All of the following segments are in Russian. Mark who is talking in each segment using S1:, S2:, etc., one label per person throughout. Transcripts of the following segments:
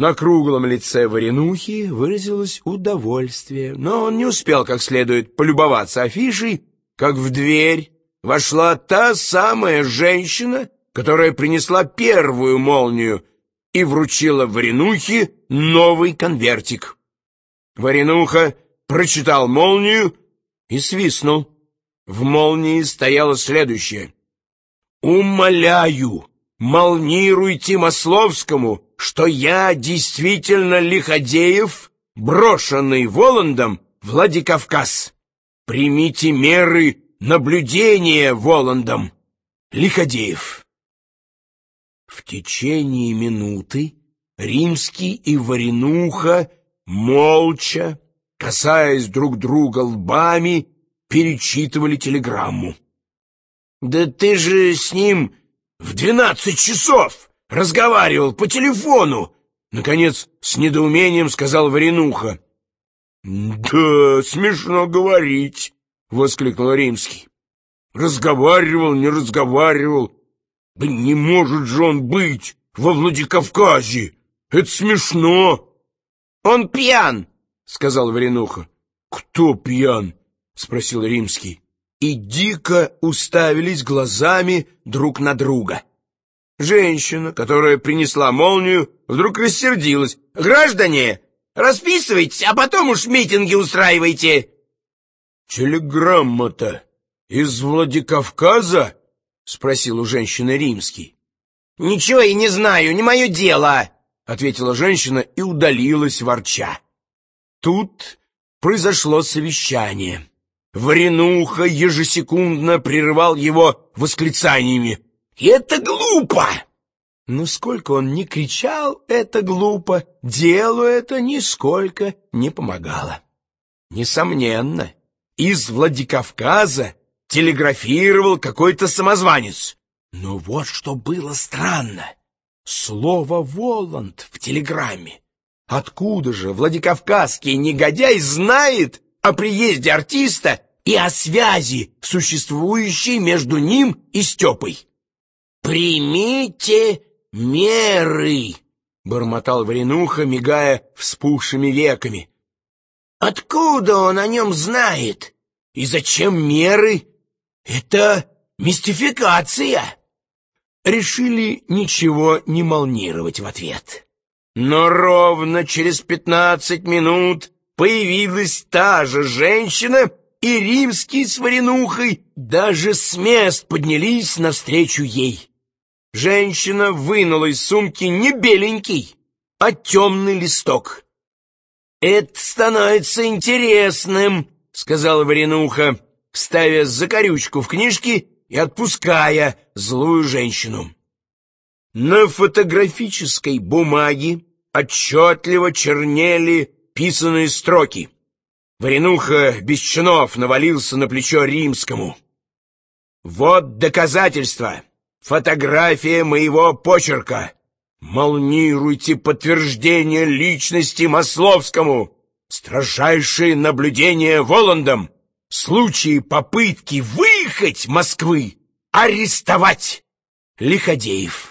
S1: На круглом лице Варенухи выразилось удовольствие, но он не успел как следует полюбоваться афишей, как в дверь вошла та самая женщина, которая принесла первую молнию и вручила Варенухе новый конвертик. Варенуха прочитал молнию и свистнул. В молнии стояло следующее: «Умоляю, молнируйте Масловскому, что я действительно Лиходеев, брошенный Воландом в Владикавказ. Примите меры наблюдения Воландом. Лиходеев». В течение минуты Римский и Варенуха молча, касаясь друг друга лбами, перечитывали телеграмму. «Да ты же с ним в 12 часов разговаривал по телефону!» Наконец, с недоумением сказал Варенуха. «Да, смешно говорить!» — воскликнул Римский. «Разговаривал, не разговаривал. Да не может же он быть во Владикавказе! Это смешно!» «Он пьян!» — сказал Варенуха. «Кто пьян?» — спросил Римский. И дико уставились глазами друг на друга. Женщина, которая принесла молнию, вдруг рассердилась. «Граждане, расписывайтесь, а потом уж митинги устраивайте!» «Телеграмма-то из Владикавказа?» — спросил у женщины Римский. «Ничего и не знаю, не мое дело!» — ответила женщина и удалилась, ворча. Тут произошло совещание. Варенуха ежесекундно прерывал его восклицаниями: «Это глупо!» Но сколько он ни кричал «это глупо», делу это нисколько не помогало. Несомненно, из Владикавказа телеграфировал какой-то самозванец. Но вот что было странно: слово «Воланд» в телеграмме. Откуда же владикавказский негодяй знает о приезде артиста и о связи, существующей между ним и Степой? «Примите меры», — бормотал Варенуха, мигая вспухшими веками. «Откуда он о нем знает? И зачем меры? Это мистификация». Решили ничего не молнировать в ответ. Но ровно через 15 минут появилась та же женщина, и Римский с Варенухой даже с мест поднялись навстречу ей. Женщина вынула из сумки не беленький, а темный листок. «Это становится интересным», — сказала Варенуха, ставя закорючку в книжке и отпуская злую женщину. На фотографической бумаге отчетливо чернели писанные строки. Варенуха без чинов навалился на плечо Римскому. «Вот доказательство. Фотография моего почерка. Молнируйте подтверждение личности Масловскому. Строжайшее наблюдение Воландом. В случае попытки выехать Москвы арестовать. Лиходеев».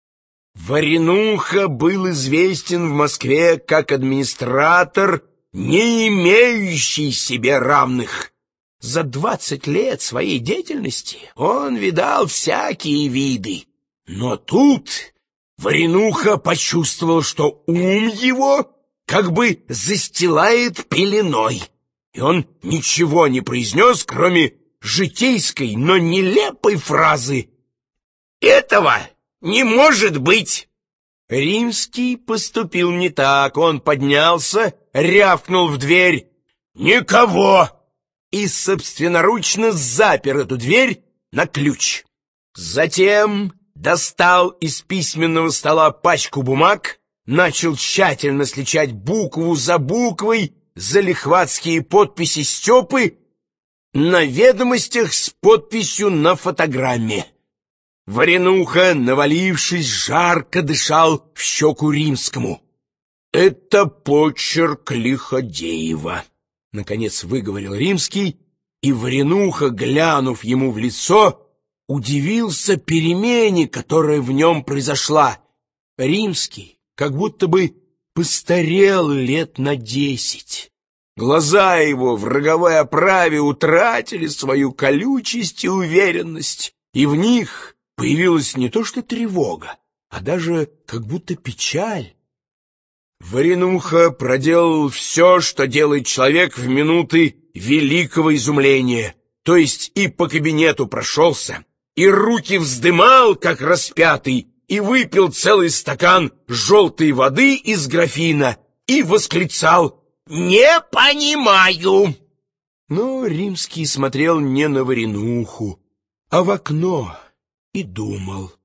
S1: Варенуха был известен в Москве как администратор, не имеющий себе равных. За 20 лет своей деятельности он видал всякие виды. Но тут Варенуха почувствовал, что ум его как бы застилает пеленой, и он ничего не произнес, кроме житейской, но нелепой фразы: «Этого не может быть!» Римский поступил не так. Он поднялся, рявкнул в дверь: «Никого!» и собственноручно запер эту дверь на ключ. Затем достал из письменного стола пачку бумаг, начал тщательно сличать букву за буквой залихватские подписи Степы на ведомостях с подписью на фотограмме. Варенуха, навалившись, жарко дышал в щеку Римскому. «Это почерк Лиходеева», — наконец выговорил Римский, и Варенуха, глянув ему в лицо, удивился перемене, которая в нем произошла. Римский как будто бы постарел лет на 10. Глаза его в роговой оправе утратили свою колючесть и уверенность, и в них появилась не то что тревога, а даже как будто печаль. Варенуха проделал все, что делает человек в минуты великого изумления, то есть и по кабинету прошелся, и руки вздымал, как распятый, и выпил целый стакан желтой воды из графина и восклицал: «Не понимаю!» Но Римский смотрел не на Варенуху, а в окно и думал.